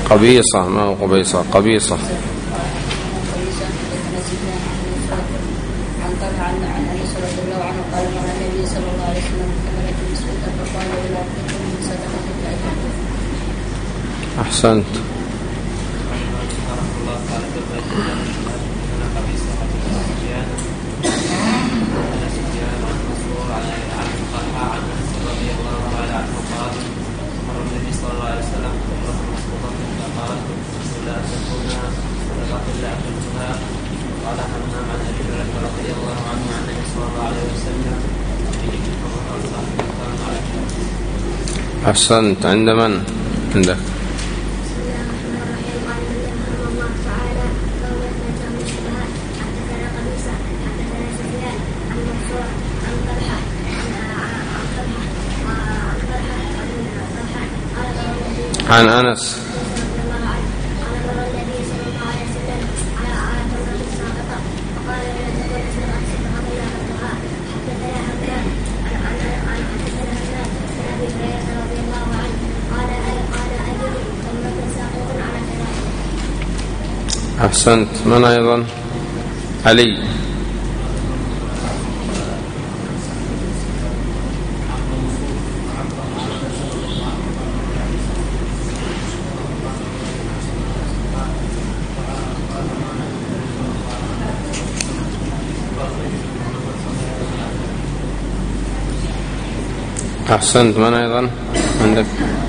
قبيصة، ما هو قبيصة، قبيصة. أحسنت. أحسنت. عند من؟ عندك. عن أنس. أحسنت. من أيضا؟ علي. أحسنت. من أيضا عندك؟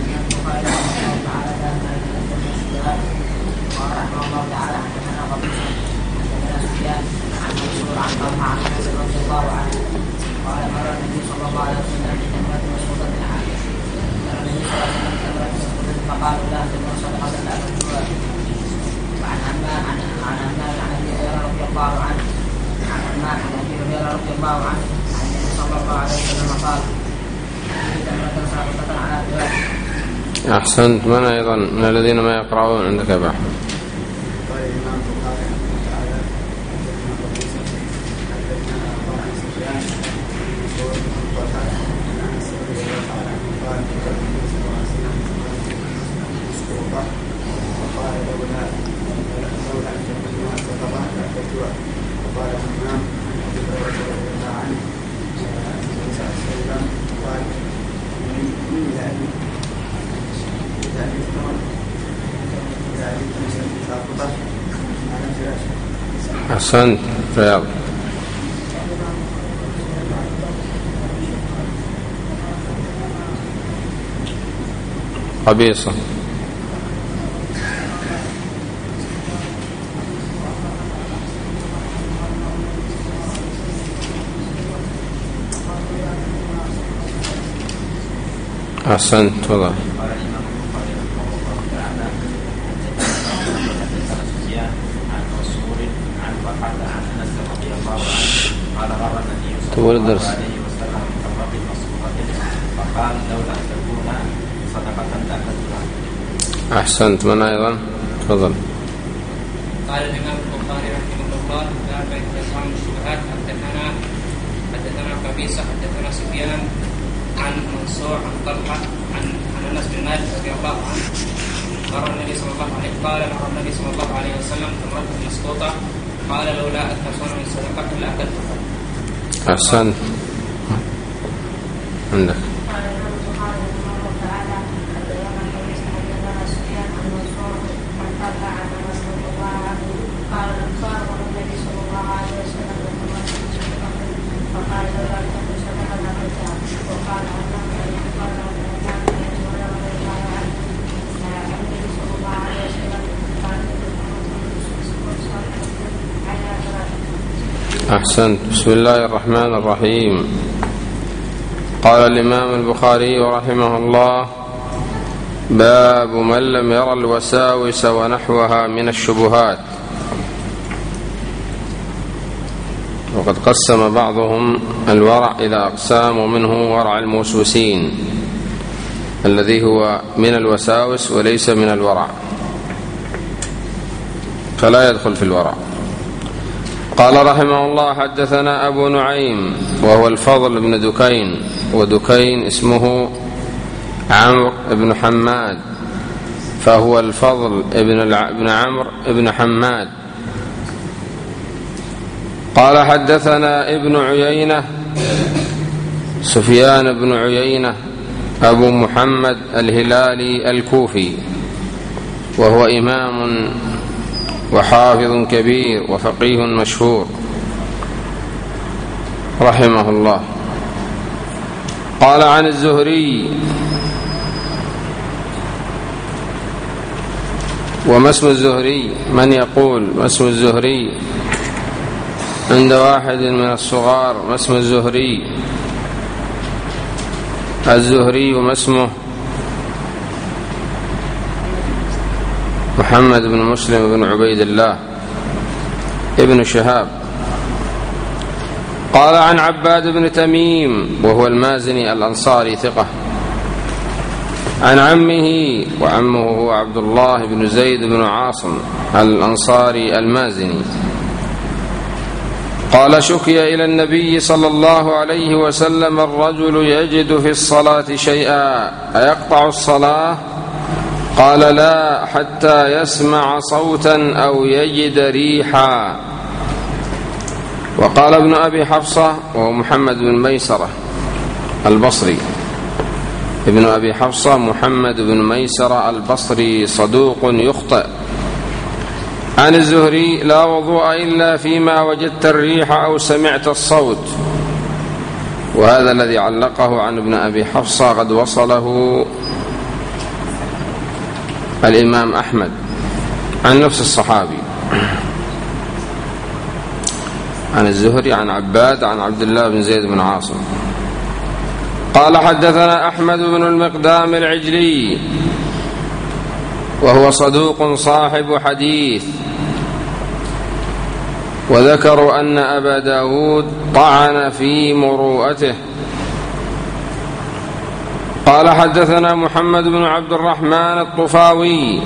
أحسنت. من أيضا من الذين ما يقرؤون عندك يا أبا أحمد؟ أحسنت. رياض. قبيصة. أحسنت. تفضل. طول الدرس. أحسنت. من أيضا؟ تفضل. قال الإمام البخاري رحمه الله باب إتقان الشبهات. حدثنا قبيصة حدثنا سفيان عن منصور عن طلحة عن أنس بن مالك رضي الله عنه قال النبي صلى الله عليه وسلم تمرة مسقوطة قال لولا أن تكون من صدقة لأكلتها. أحسنت. عندك. أحسنت. بسم الله الرحمن الرحيم. قال الإمام البخاري رحمه الله باب من لم ير الوساوس ونحوها من الشبهات. وقد قسم بعضهم الورع إلى أقسام، ومنه ورع الموسوسين الذي هو من الوساوس وليس من الورع، فلا يدخل في الورع. قال رحمه الله حدثنا أبو نعيم وهو الفضل بن دكين، ودكين اسمه عمرو بن حماد فهو الفضل بن عمرو بن حماد. قال حدثنا ابن عيينة سفيان بن عيينة أبو محمد الهلالي الكوفي، وهو إمام وحافظ كبير وفقيه مشهور رحمه الله. قال عن الزهري. وما اسم الزهري؟ من يقول ما اسم الزهري عند واحد من الصغار؟ ما اسم الزهري؟ الزهري ما اسمه؟ محمد بن مسلم بن عبيد الله ابن شهاب. قال عن عباد بن تميم وهو المازني الأنصاري ثقة، عن عمه، وعمه هو عبد الله بن زيد بن عاصم الأنصاري المازني، قال شكي إلى النبي صلى الله عليه وسلم الرجل يجد في الصلاة شيئا أيقطع الصلاة؟ قال لا، حتى يسمع صوتا أو يجد ريحا. وقال ابن أبي حفصة وهو محمد بن ميسرة البصري، ابن أبي حفصة محمد بن ميسرة البصري صدوق يخطئ. عن الزهري لا وضوء إلا فيما وجدت الريح أو سمعت الصوت. وهذا الذي علقه عن ابن أبي حفصة قد وصله الإمام أحمد عن نفس الصحابي، عن الزهري عن عباد عن عبد الله بن زيد بن عاصم. قال حدثنا أحمد بن المقدام العجلي وهو صدوق صاحب حديث، وذكروا أن أبا داود طعن في مروءته. قال حدثنا محمد بن عبد الرحمن الطفاوي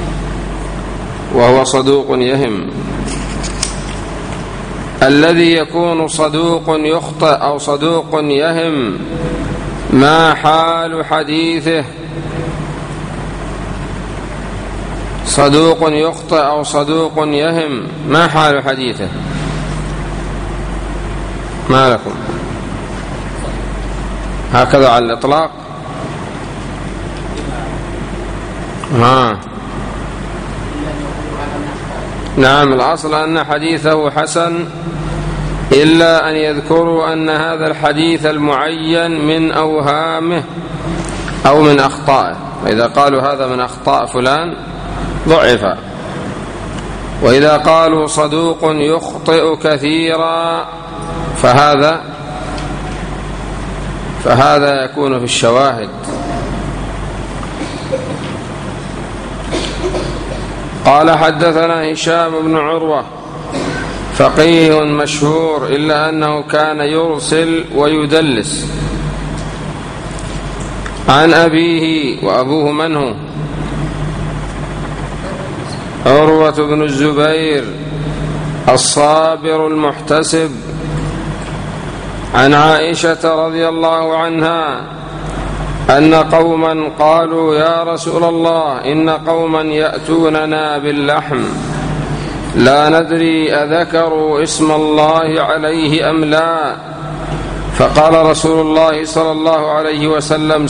وهو صدوق يهم. الذي يكون صدوق يخطئ أو صدوق يهم ما حال حديثه؟ صدوق يخطئ أو صدوق يهم ما حال حديثه؟ ما لكم هكذا على الإطلاق؟ نعم، الأصل أن حديثه حسن، إلا أن يذكروا أن هذا الحديث المعين من أوهامه أو من أخطائه. وإذا قالوا هذا من أخطاء فلان ضعف، وإذا قالوا صدوق يخطئ كثيرا فهذا يكون في الشواهد. قال حدثنا هشام بن عروة فقيه مشهور، إلا أنه كان يرسل ويدلس، عن أبيه. وأبوه من هو؟ عروة بن الزبير الصابر المحتسب، عن عائشة رضي الله عنها أن قوما قالوا يا رسول الله إن قوما يأتوننا باللحم لا ندري أذكروا اسم الله عليه أم لا، فقال رسول الله صلى الله عليه وسلم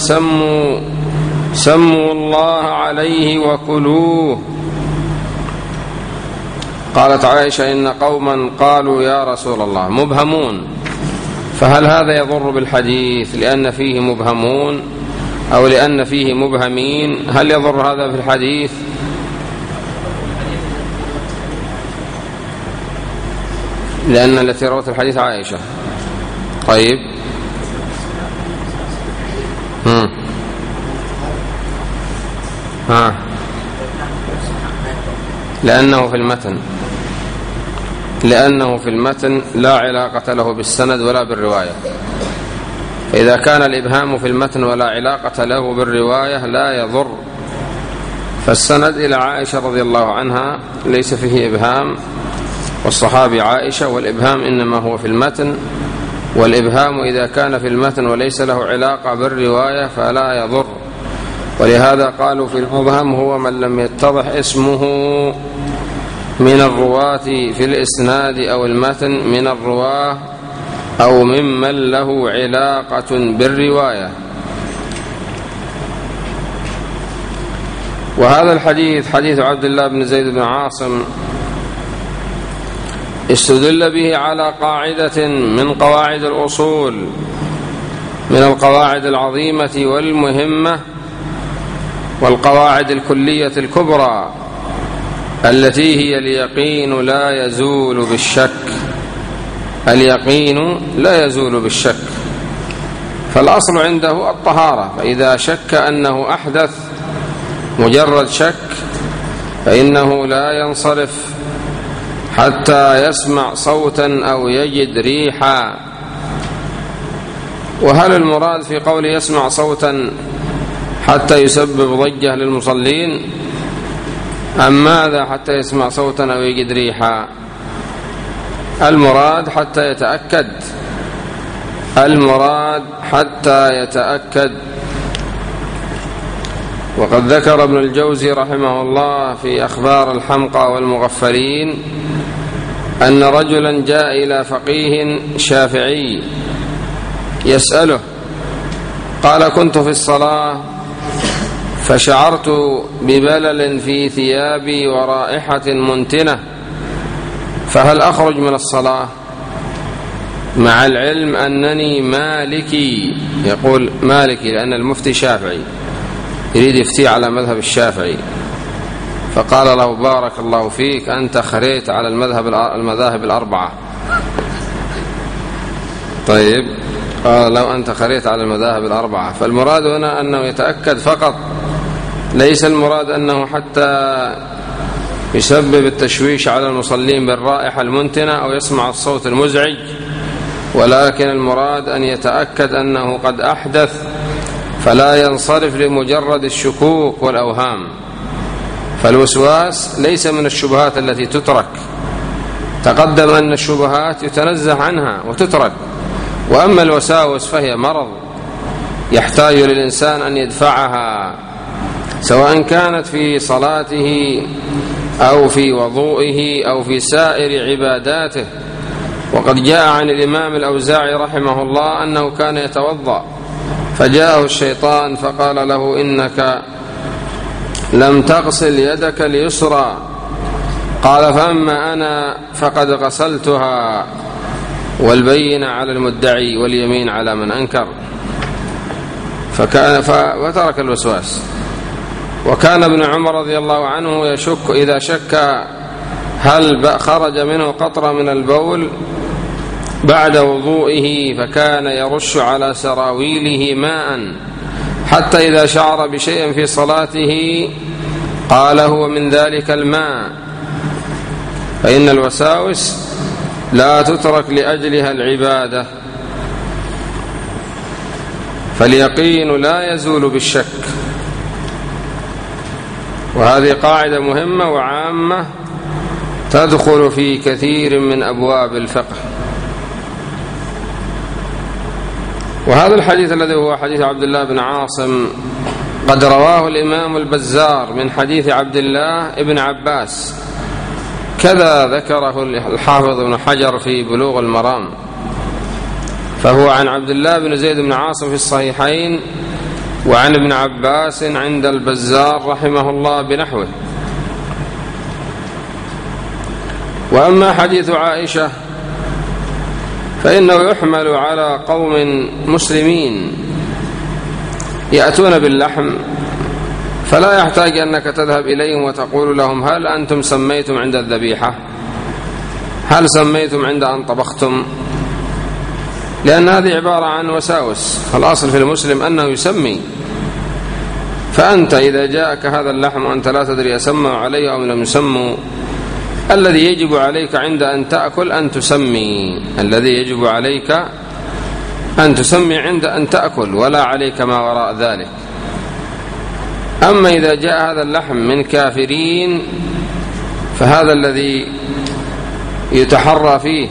سموا الله عليه وكلوه. قالت عائشة إن قوما قالوا يا رسول الله مبهمون، فهل هذا يضر بالحديث لأن فيه مبهمون أو لأن فيه مبهمين؟ هل يضر هذا في الحديث؟ لأن التي روت الحديث عائشة. طيب، لأنه في المتن لا علاقة له بالسند ولا بالرواية. فإذا كان الإبهام في المتن ولا علاقة له بالرواية لا يضر. فالسند إلى عائشة رضي الله عنها ليس فيه إبهام، والصحابي عائشة، والإبهام إنما هو في المتن. والإبهام إذا كان في المتن وليس له علاقة بالرواية فلا يضر. ولهذا قالوا في المبهم هو من لم يتضح اسمه من الرواة في الإسناد أو المتن من الرواة أو ممن له علاقة بالرواية. وهذا الحديث حديث عبد الله بن زيد بن عاصم استدل به على قاعدة من قواعد الأصول من القواعد العظيمة والمهمة والقواعد الكلية الكبرى التي هي اليقين لا يزول بالشك. اليقين لا يزول بالشك، فالأصل عنده الطهارة، فإذا شك أنه أحدث مجرد شك فإنه لا ينصرف حتى يسمع صوتا أو يجد ريحا. وهل المراد في قول يسمع صوتا حتى يسبب ضجة للمصلين، أم ماذا حتى يسمع صوتا أو يجد ريحا؟ المراد حتى يتأكد، المراد حتى يتأكد. وقد ذكر ابن الجوزي رحمه الله في أخبار الحمقى والمغفلين أن رجلا جاء إلى فقيه شافعي يسأله، قال: كنت في الصلاة فشعرت ببلل في ثيابي ورائحة منتنة، فهل أخرج من الصلاة؟ مع العلم أنني مالكي، يقول مالكي لأن المفتي شافعي يريد يفتي على مذهب الشافعي، فقال له: بارك الله فيك، أنت خريت على المذاهب الأربعة. طيب، قال: لو أنت خريت على المذاهب الأربعة. فالمراد هنا أنه يتأكد فقط، ليس المراد أنه حتى يسبب التشويش على المصلين بالرائحة المنتنة أو يسمع الصوت المزعج، ولكن المراد أن يتأكد أنه قد أحدث فلا ينصرف لمجرد الشكوك والأوهام. فالوسواس ليس من الشبهات التي تترك، تقدم أن الشبهات يتنزه عنها وتترك، وأما الوساوس فهي مرض يحتاج للإنسان أن يدفعها، سواء كانت في صلاته أو في وضوئه أو في سائر عباداته. وقد جاء عن الإمام الأوزاعي رحمه الله أنه كان يتوضأ فجاءه الشيطان فقال له: إنك لم تغسل يدك اليسرى. قال: فأما أنا فقد غسلتها، والبينة على المدعي واليمين على من أنكر. وترك الوسواس. وكان ابن عمر رضي الله عنه يشك إذا شك هل خرج منه قطرة من البول بعد وضوئه فكان يرش على سراويله ماء، حتى إذا شعر بشيء في صلاته قال: هو من ذلك الماء. فإن الوساوس لا تترك لأجلها العبادة، فاليقين لا يزول بالشك. وهذه قاعدة مهمة وعامة تدخل في كثير من أبواب الفقه. وهذا الحديث الذي هو حديث عبد الله بن عاصم قد رواه الإمام البزار من حديث عبد الله بن عباس، كذا ذكره الحافظ ابن حجر في بلوغ المرام، فهو عن عبد الله بن زيد بن عاصم في الصحيحين، وعن ابن عباس عند البزار رحمه الله بنحوه. وأما حديث عائشة فإنه يحمل على قوم مسلمين يأتون باللحم، فلا يحتاج أنك تذهب إليهم وتقول لهم: هل أنتم سميتم عند الذبيحة؟ هل سميتم عند أن طبختم؟ لأن هذه عبارة عن وساوس. الأصل في المسلم أنه يسمي. فأنت إذا جاءك هذا اللحم وأنت لا تدري أسموا عليه أو لم يسموا، الذي يجب عليك عند أن تأكل أن تسمي، الذي يجب عليك أن تسمي عند أن تأكل، ولا عليك ما وراء ذلك. أما إذا جاء هذا اللحم من كافرين فهذا الذي يتحرى فيه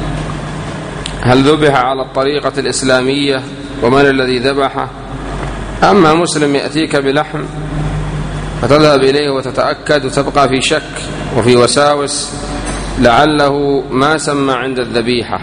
هل ذبح على الطريقة الإسلامية، ومن الذي ذبحه، أما مسلم يأتيك بلحم فتذهب إليه وتتأكد وتبقى في شك وفي وساوس لعله ما سمى عند الذبيحة.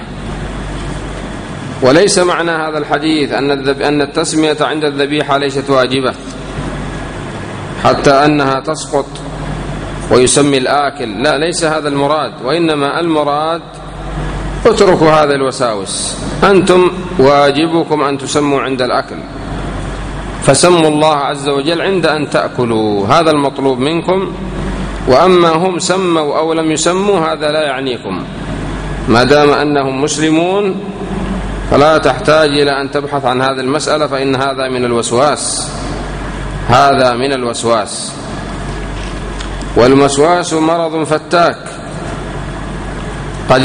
وليس معنى هذا الحديث أن التسمية عند الذبيحة ليست واجبة حتى أنها تسقط ويسمي الآكل، لا، ليس هذا المراد، وإنما المراد اتركوا هذا الوساوس، أنتم واجبكم أن تسموا عند الأكل، فسموا الله عز وجل عند أن تأكلوا، هذا المطلوب منكم. وأما هم سموا أو لم يسموا هذا لا يعنيكم، ما دام أنهم مسلمون فلا تحتاج إلى أن تبحث عن هذه المسألة، فإن هذا من الوسواس، هذا من الوسواس. والوسواس مرض فتاك قد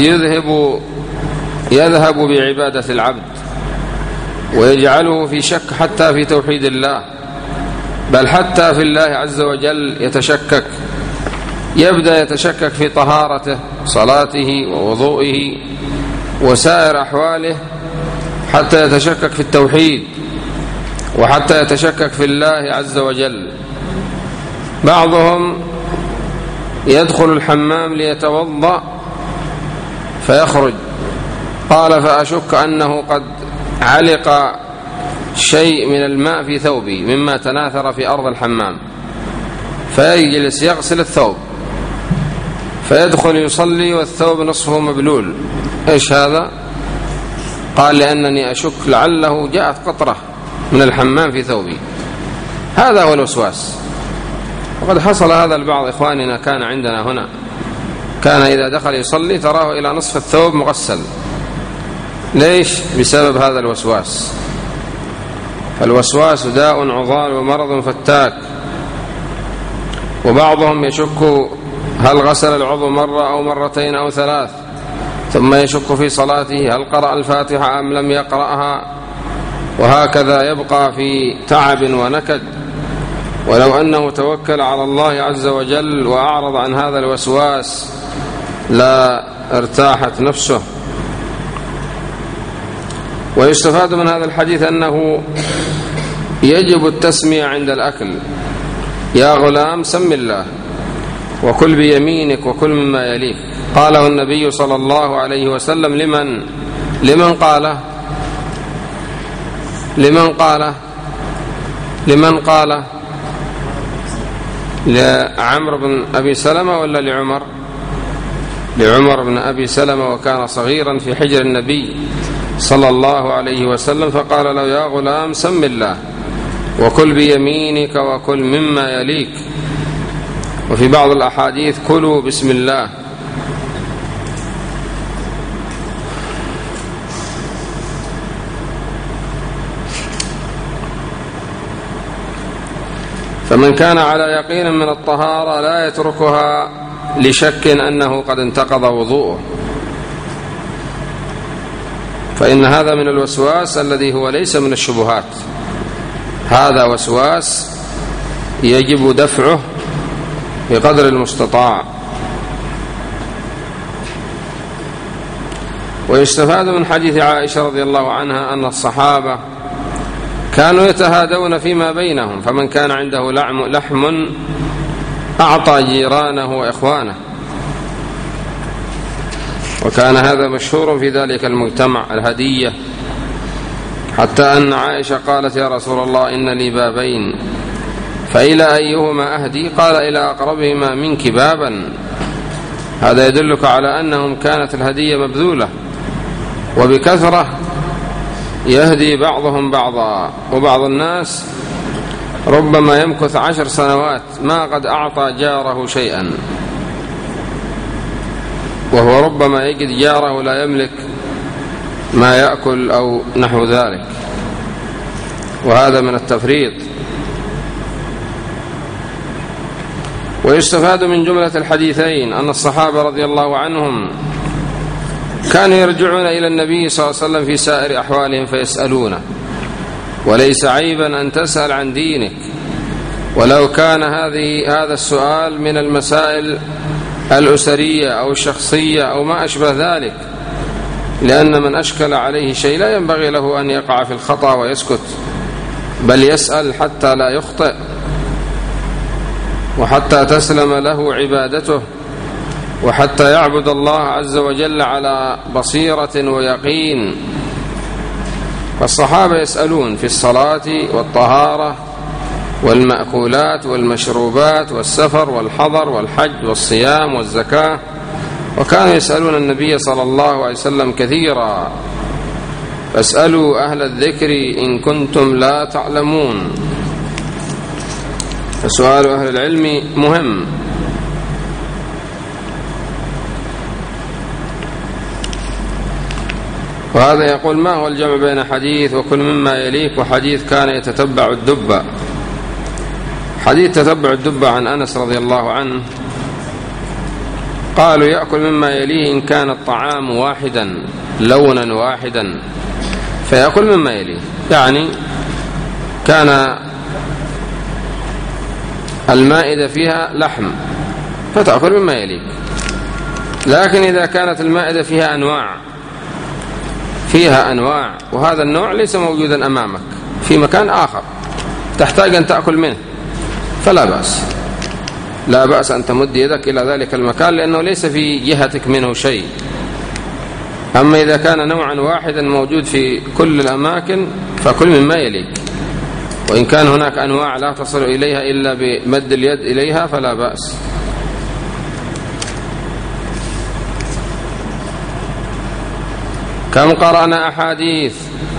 يذهب بعبادة العبد ويجعله في شك حتى في توحيد الله، بل حتى في الله عز وجل يتشكك، يبدأ يتشكك في طهارته، صلاته ووضوئه وسائر أحواله، حتى يتشكك في التوحيد، وحتى يتشكك في الله عز وجل. بعضهم يدخل الحمام ليتوضأ فيخرج، قال فأشك أنه قد علق شيء من الماء في ثوبي مما تناثر في أرض الحمام، فيجلس يغسل الثوب، فيدخل يصلي والثوب نصفه مبلول. إيش هذا؟ قال لأنني أشك لعله جاءت قطرة من الحمام في ثوبي. هذا هو الوسواس. وقد حصل هذا لبعض إخواننا كان عندنا هنا، كان إذا دخل يصلي تراه إلى نصف الثوب مغسل. ليش؟ بسبب هذا الوسواس. فالوسواس داء عضال ومرض فتاك. وبعضهم يشك هل غسل العضو مرة أو مرتين أو ثلاث، ثم يشك في صلاته هل قرأ الفاتحة أم لم يقرأها، وهكذا يبقى في تعب ونكد. ولو أنه توكل على الله عز وجل وأعرض عن هذا الوسواس لا ارتاحت نفسه. ويستفاد من هذا الحديث أنه يجب التسمية عند الأكل. يا غلام سم الله وكل بيمينك وكل مما يليك. قاله النبي صلى الله عليه وسلم لمن قال لعمرو بن أبي سلمة ولا لعمر؟ لعمر بن أبي سلمة، وكان صغيرا في حجر النبي صلى الله عليه وسلم، فقال له يا غلام سم الله وكل بيمينك وكل مما يليك. وفي بعض الأحاديث كلوا بسم الله. فمن كان على يقين من الطهارة لا يتركها لشك أنه قد انتقض وضوءه، فإن هذا من الوسواس الذي هو ليس من الشبهات، هذا وسواس يجب دفعه بقدر المستطاع. ويستفاد من حديث عائشة رضي الله عنها أن الصحابة كانوا يتهادون فيما بينهم، فمن كان عنده لحم أعطى جيرانه وإخوانه، وكان هذا مشهور في ذلك المجتمع الهدية، حتى أن عائشة قالت يا رسول الله إن لي بابين فإلى أيهما أهدي؟ قال إلى أقربهما منك بابا. هذا يدلك على أنهم كانت الهدية مبذولة وبكثرة، يهدي بعضهم بعضا. وبعض الناس ربما يمكث 10 سنوات ما قد أعطى جاره شيئا، وهو ربما يجد جاره لا يملك ما يأكل أو نحو ذلك، وهذا من التفريط. ويستفاد من جملة الحديثين أن الصحابة رضي الله عنهم كانوا يرجعون إلى النبي صلى الله عليه وسلم في سائر أحوالهم فيسألونه، وليس عيبا أن تسأل عن دينك، ولو كان هذا السؤال من المسائل الأسرية أو الشخصية أو ما أشبه ذلك، لأن من أشكل عليه شيء لا ينبغي له أن يقع في الخطأ ويسكت، بل يسأل حتى لا يخطئ وحتى تسلم له عبادته وحتى يعبد الله عز وجل على بصيرة ويقين. فالصحابة يسألون في الصلاة والطهارة والمأكولات والمشروبات والسفر والحضر والحج والصيام والزكاة، وكانوا يسألون النبي صلى الله عليه وسلم كثيرا. فاسألوا أهل الذكر إن كنتم لا تعلمون. فسؤال أهل العلم مهم. وهذا يقول: ما هو الجمع بين حديث وكل مما يليك وحديث كان يتتبع الدب؟ حديث تتبع الدب عن أنس رضي الله عنه قالوا: يأكل مما يليه إن كان الطعام واحدا لونا واحدا فيأكل مما يليه، يعني كان المائدة فيها لحم فتأكل مما يليك. لكن إذا كانت المائدة فيها أنواع وهذا النوع ليس موجودا أمامك في مكان آخر تحتاج أن تأكل منه فلا بأس، لا بأس أن تمد يدك إلى ذلك المكان لأنه ليس في جهتك منه شيء. أما إذا كان نوعا واحدا موجود في كل الأماكن فكل مما يليك، وإن كان هناك أنواع لا تصل إليها إلا بمد اليد إليها فلا بأس. كم قرأنا أحاديث